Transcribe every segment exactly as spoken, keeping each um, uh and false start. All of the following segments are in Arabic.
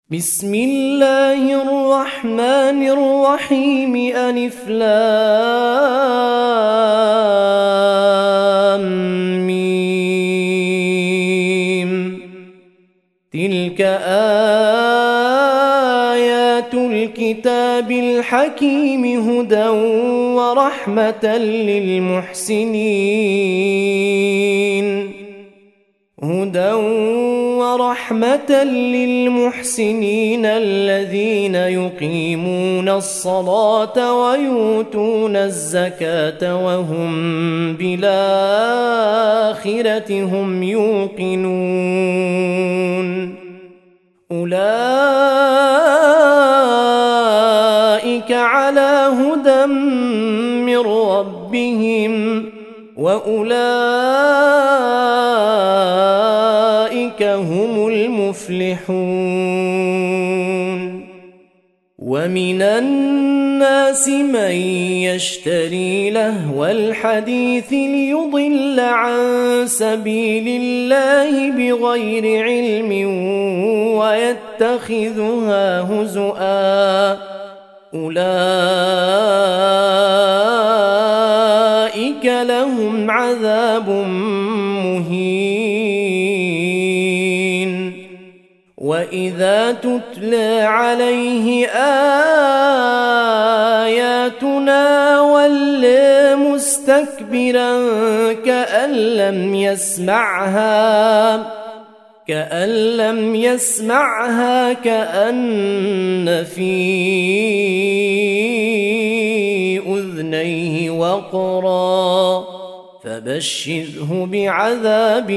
بسم الله الرحمن الرحيم ألف لام ميم تلك آيات الكتاب الحكيم هدى ورحمة للمحسنين هدى ورحمة للمحسنين الذين يقيمون الصلاة ويؤتون الزكاة وهم بالآخرة هم يوقنون أولئك على هدى من ربهم وأولئك هم المفلحون ومن الناس من يشتري لهو الحديث ليضل عن سبيل الله بغير علم ويتخذها هزؤا أولئك لهم عذاب مهين وإذا تتلى عليه آياتنا ولى مستكبرا كأن لم يسمعها كأن لم يسمعها كأن في أذنيه وقرا فبشره بعذاب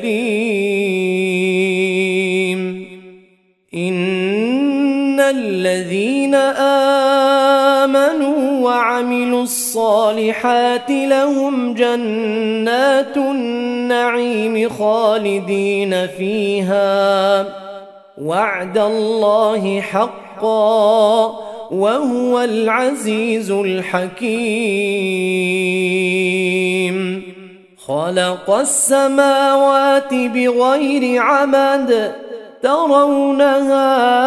أليم إن الذين آمنوا وعملوا الصالحات لهم جنات النعيم خالدين فيها وعد الله حقا وهو العزيز الحكيم خلق السماوات بغير عمد ترونها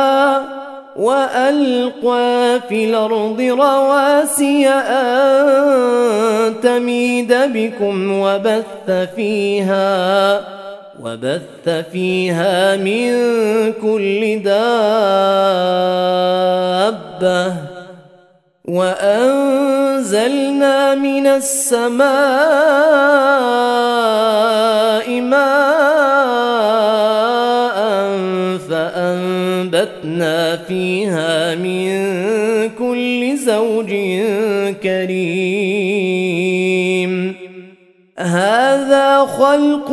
وألقى في الأرض رواسي أن تميد بكم وبث فيها وبث فيها من كل دابة وأنزلنا من السماء ماء فأنبتنا فيها من كل زوج كريم هذا خلق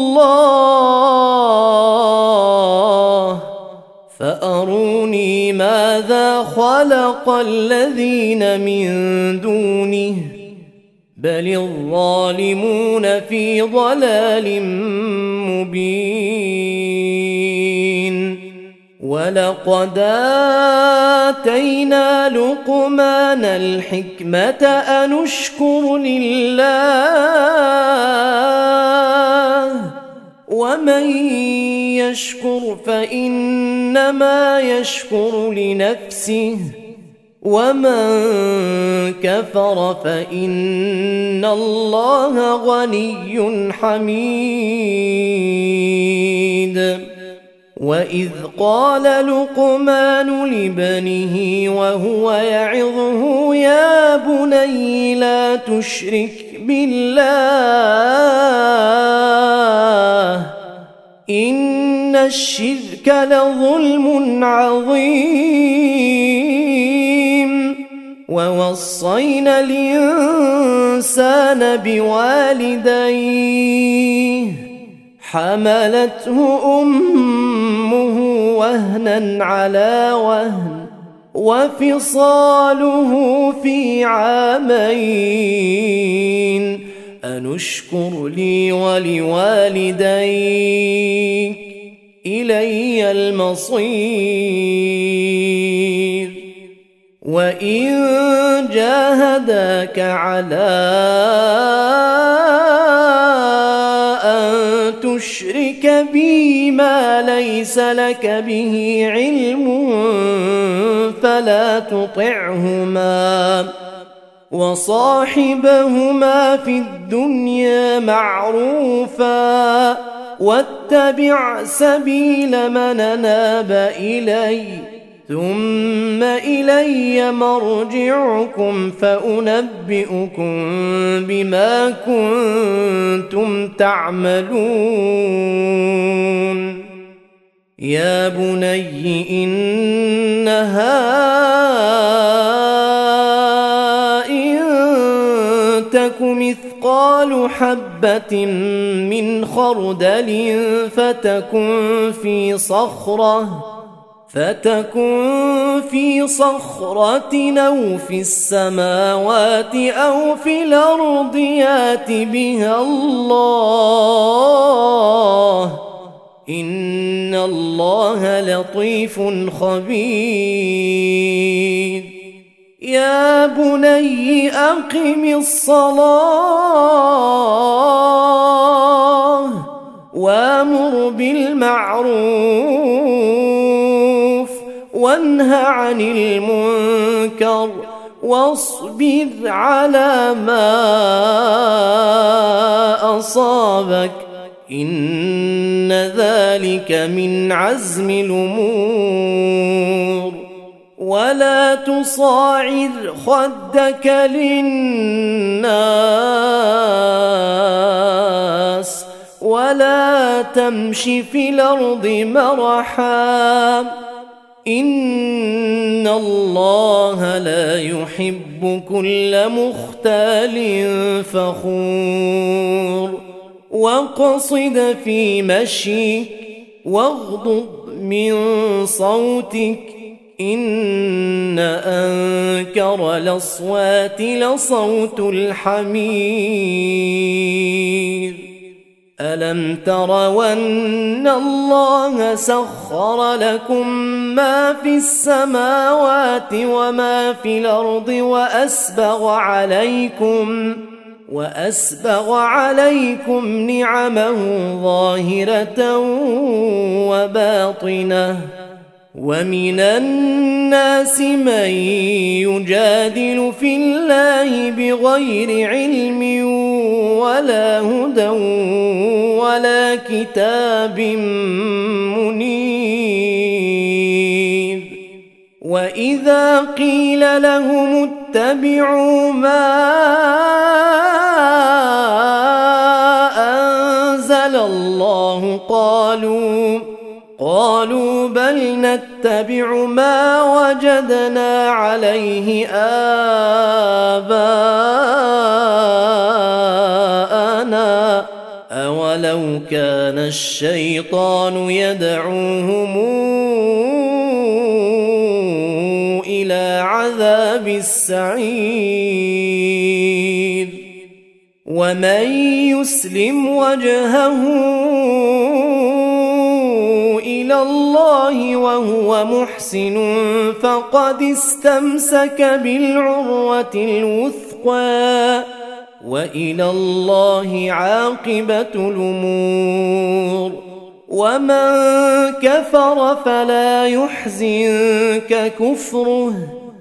الله فأروني ماذا خلق الذين من دونه بل الظالمون في ضلال مبين ولقد آتينا لقمان الحكمة أن اشكر لله ومن يشكر فإنما يشكر لنفسه ومن كفر فإن الله غني حميد وإذ قال لقمان لابنه وهو يعظه يا بني لا تشرك بالله إن الشرك لظلم عظيم ووصينا الإنسان بوالديه حملته أمه وهنا على وهن وفصاله في عامين أن اشكر لي ولوالديك إلي المصير وإن جاهداك على أن تشرك بي ما ليس لك به علم فلا تطعهما وصاحبهما في الدنيا معروفا واتبع سبيل من أناب إلي ثم إلي مرجعكم فأنبئكم بما كنتم تعملون يا بني إنها إن تك مثقال حبة من خردل فتكن في صخرة فتكن في صخرة أو في السماوات أو في الأرض يات بها الله إن الله لطيف خبير يا بني أقم الصلاة وأمر بالمعروف وانه عن المنكر واصبر على ما أصابك إن ذلك من عزم الأمور ولا تصاعر خدك للناس ولا تمش في الأرض مرحا إن الله لا يحب كل مختال فخور واقصد في مشيك واغضض من صوتك إن أنكر الأصوات لصوت الحمير ألم تروا أن الله سخر لكم ما في السماوات وما في الأرض وأسبغ عليكم وأسبغ عليكم نعمه ظاهرة وباطنة ومن الناس من يجادل في الله بغير علم ولا هدى ولا كتاب منير وإذا قيل لهم اتبعوا ما أنزل الله قالوا قالوا بل نتبع ما وجدنا عليه آباءنا أولو كان الشيطان يدعوهم إلى عذاب السعير ومن يسلم وجهه إلى الله وهو محسن فقد استمسك بالعروة الوثقى وإلى الله عاقبة الأمور ومن كفر فلا يحزنك كفره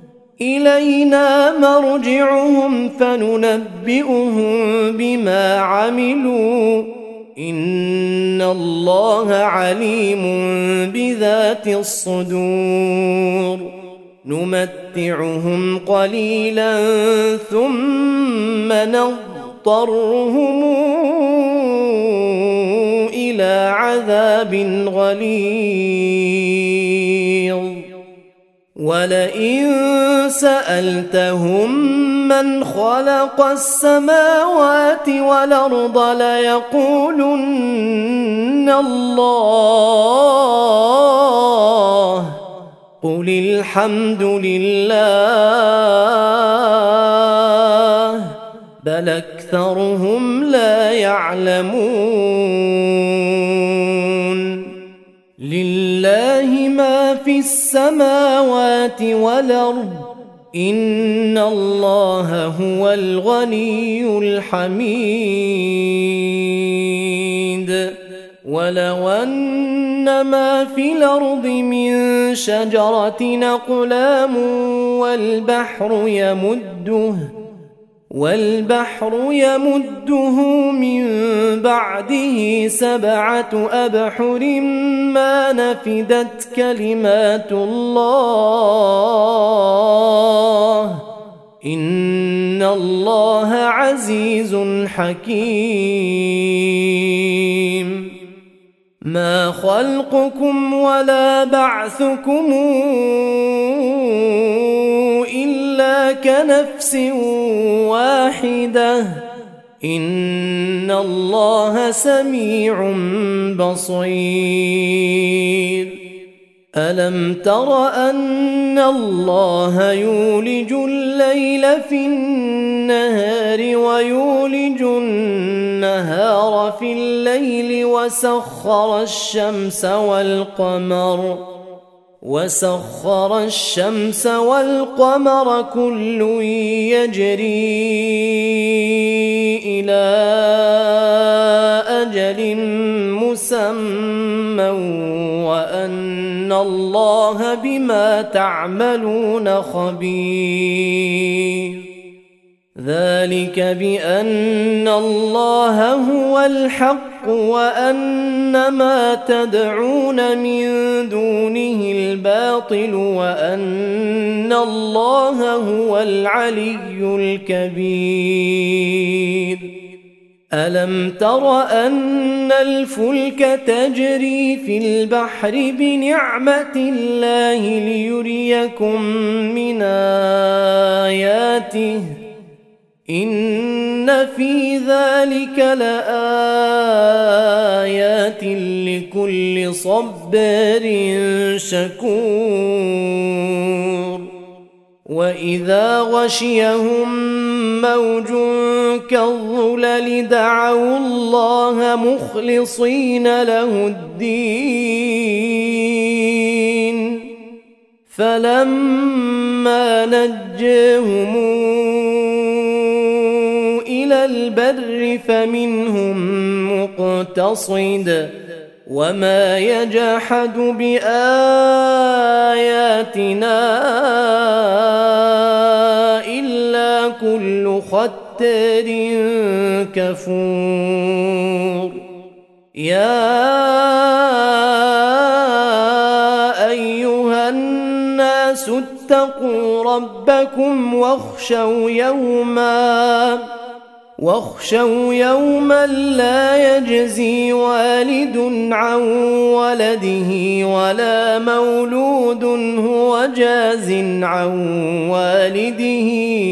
إلينا مرجعهم فننبئهم بما عملوا إن الله عليم بذات الصدور نمتعهم قليلا ثم نضطرهم إلى عذاب غليظ ولئن سألتهم من خلق السماوات والأرض ليقولن الله قل الحمد لله بل أكثرهم لا يعلمون لله ما في السماوات والأرض إن الله هو الغني الحميد ولو أن ما في الأرض من شجرة أقلام والبحر يمده والبحر يمده من بعده سبعة أبحر ما نفدت كلمات الله إن الله عزيز حكيم. ما خلقكم ولا بعثكم إلا كنفس واحدة إن الله سميع بصير. ألم تر أن الله يولج الليل في النهار ويولج النهار في الليل وسخر الشمس والقمر وسخر الشمس والقمر كل يجري إلى أجل مسمى وأن الله بما تعملون خبير. ذلك بأن الله هو الحق وأن ما تدعون من دونه الباطل وأن الله هو العلي الكبير. ألم تر أن الفلك تجري في البحر بنعمة الله ليريكم من آياته إن في ذلك لآيات لكل صبار شكور. وإذا غشيهم موج كالظلل دعوا الله مخلصين له الدين فلما نجاهم إلى البر فمنهم مقتصد وما يجحد بآياتنا إلا كل ختار كفور. يا أيها الناس اتقوا ربكم واخشوا يوما واخشوا يوما لا يجزي والد عن ولده ولا مولود هو جاز عن والده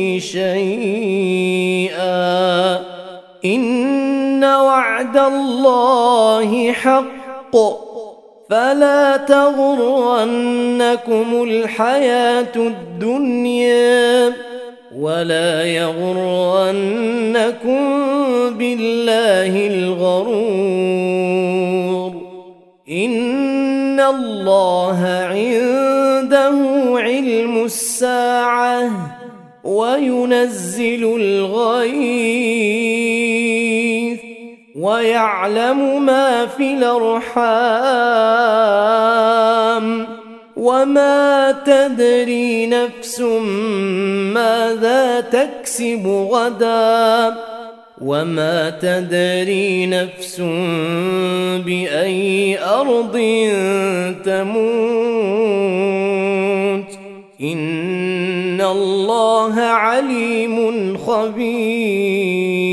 شيئا إن وعد الله حق فلا تغرنكم الحياة الدنيا ولا يغرنكم بالله الغرور. إن الله عنده علم الساعة وينزل الغيث ويعلم ما في الأرحام وما تدري نفس ماذا تكسب غدا وما تدري نفس بأي أرض تموت إن الله عليم خبير.